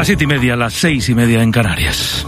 Las 7:30, las 6:30 en Canarias.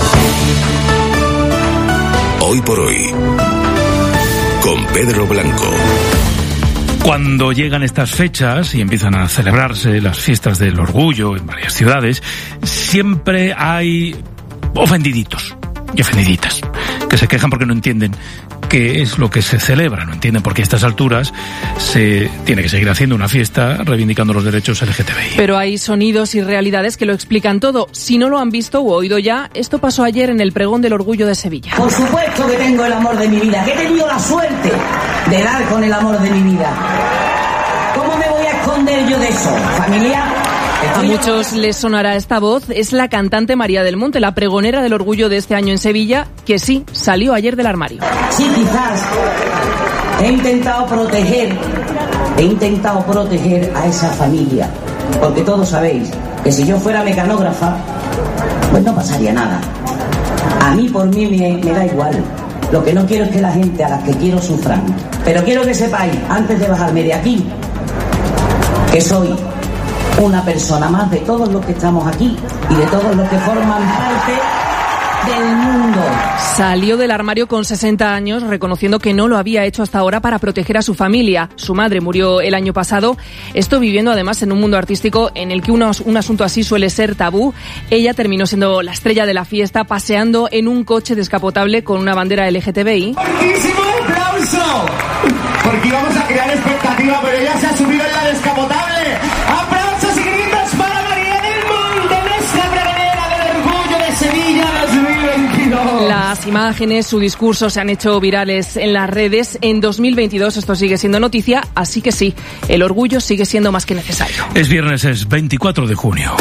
Hoy por hoy, con Pedro Blanco. Cuando llegan estas fechas y empiezan a celebrarse las fiestas del orgullo en varias ciudades, siempre hay ofendiditos y ofendiditas que se quejan porque no entienden qué es lo que se celebra, no entienden por qué a estas alturas se tiene que seguir haciendo una fiesta reivindicando los derechos LGTBI. Pero hay sonidos y realidades que lo explican todo. Si no lo han visto o oído ya, esto pasó ayer en el pregón del orgullo de Sevilla. Por supuesto que tengo el amor de mi vida, que he tenido la suerte de dar con el amor de mi vida. ¿Cómo me voy a esconder yo de eso, familia? A muchos les sonará esta voz. Es la cantante María del Monte, la pregonera del orgullo de este año en Sevilla, que sí, salió ayer del armario. Sí, quizás he intentado proteger a esa familia, porque todos sabéis que si yo fuera mecanógrafa, pues no pasaría nada. A mí, por mí, me da igual. Lo que no quiero es que la gente a la que quiero sufran. Pero quiero que sepáis, antes de bajarme de aquí, que soy una persona más de todos los que estamos aquí y de todos los que forman parte del mundo. Salió del armario con 60 años, reconociendo que no lo había hecho hasta ahora para proteger a su familia. Su madre murió el año pasado. Esto viviendo además en un mundo artístico en el que un asunto así suele ser tabú. Ella terminó siendo la estrella de la fiesta, paseando en un coche descapotable con una bandera LGTBI. ¡Fortísimo aplauso! Porque íbamos a crear expectativa, pero ella se ha subido en la descapotable. ¡Aplausos y gritos para María del Monte, nuestra pregonera del orgullo de Sevilla 2022! Las imágenes, su discurso se han hecho virales en las redes. En 2022 esto sigue siendo noticia, así que sí, el orgullo sigue siendo más que necesario. Es viernes, es 24 de junio.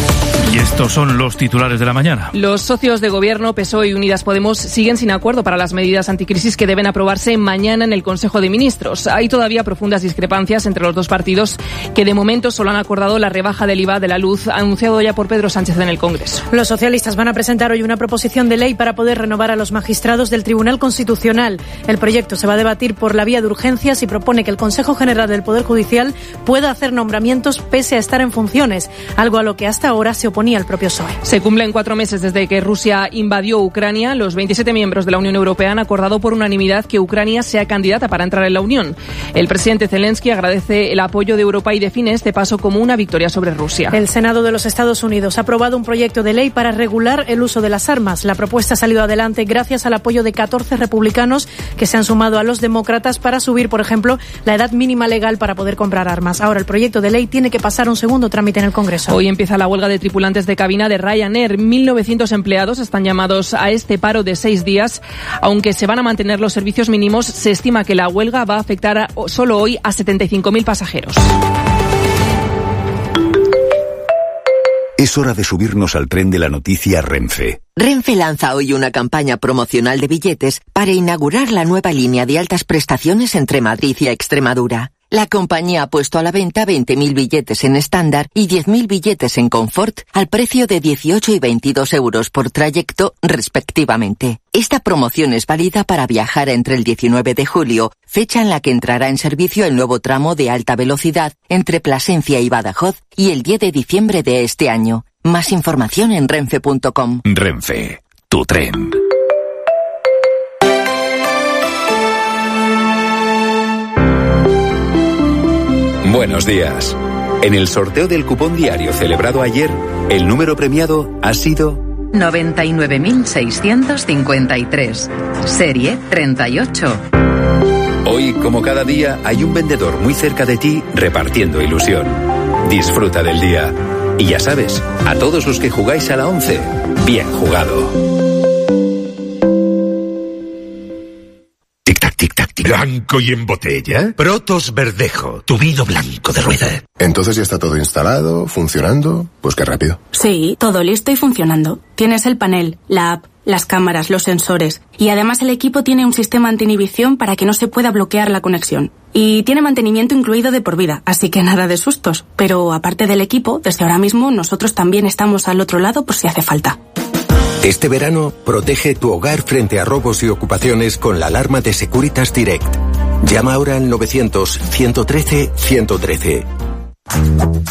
Y estos son los titulares de la mañana. Los socios de gobierno, PSOE y Unidas Podemos, siguen sin acuerdo para las medidas anticrisis que deben aprobarse mañana en el Consejo de Ministros. Hay todavía profundas discrepancias entre los dos partidos, que de momento solo han acordado la rebaja del IVA de la luz, anunciado ya por Pedro Sánchez en el Congreso. Los socialistas van a presentar hoy una proposición de ley para poder renovar a los magistrados del Tribunal Constitucional. El proyecto se va a debatir por la vía de urgencias y propone que el Consejo General del Poder Judicial pueda hacer nombramientos pese a estar en funciones, algo a lo que hasta ahora se oponía el propio PSOE. Se cumplen 4 meses desde que Rusia invadió Ucrania. Los 27 miembros de la Unión Europea han acordado por unanimidad que Ucrania sea candidata para entrar en la Unión. El presidente Zelensky agradece el apoyo de Europa y define este paso como una victoria sobre Rusia. El Senado de los Estados Unidos ha aprobado un proyecto de ley para regular el uso de las armas. La propuesta ha salido adelante gracias al apoyo de 14 republicanos que se han sumado a los demócratas para subir, por ejemplo, la edad mínima legal para poder comprar armas. Ahora el proyecto de ley tiene que pasar un segundo trámite en el Congreso. Hoy empieza la huelga de tripulantes de cabina de Ryanair. 1.900 empleados están llamados a este paro de 6 días. Aunque se van a mantener los servicios mínimos, se estima que la huelga va a afectar solo hoy a 75.000 pasajeros. Es hora de subirnos al tren de la noticia Renfe. Renfe lanza hoy una campaña promocional de billetes para inaugurar la nueva línea de altas prestaciones entre Madrid y Extremadura. La compañía ha puesto a la venta 20.000 billetes en estándar y 10.000 billetes en confort al precio de 18 y 22 euros por trayecto, respectivamente. Esta promoción es válida para viajar entre el 19 de julio, fecha en la que entrará en servicio el nuevo tramo de alta velocidad entre Plasencia y Badajoz, y el 10 de diciembre de este año. Más información en renfe.com. Renfe, tu tren. Buenos días. En el sorteo del cupón diario celebrado ayer, el número premiado ha sido 99.653, serie 38. Hoy, como cada día, hay un vendedor muy cerca de ti repartiendo ilusión. Disfruta del día. Y ya sabes, a todos los que jugáis a la 11, bien jugado. Tic-tac, tic-tac, tic. ¿Blanco y en botella? Protos Verdejo, tu vino blanco de rueda. Entonces ya está todo instalado, funcionando. Pues qué rápido. Sí, todo listo y funcionando. Tienes el panel, la app, las cámaras, los sensores. Y además el equipo tiene un sistema anti-inhibición para que no se pueda bloquear la conexión. Y tiene mantenimiento incluido de por vida, así que nada de sustos. Pero aparte del equipo, desde ahora mismo nosotros también estamos al otro lado por si hace falta. Este verano, protege tu hogar frente a robos y ocupaciones con la alarma de Securitas Direct. Llama ahora al 900-113-113.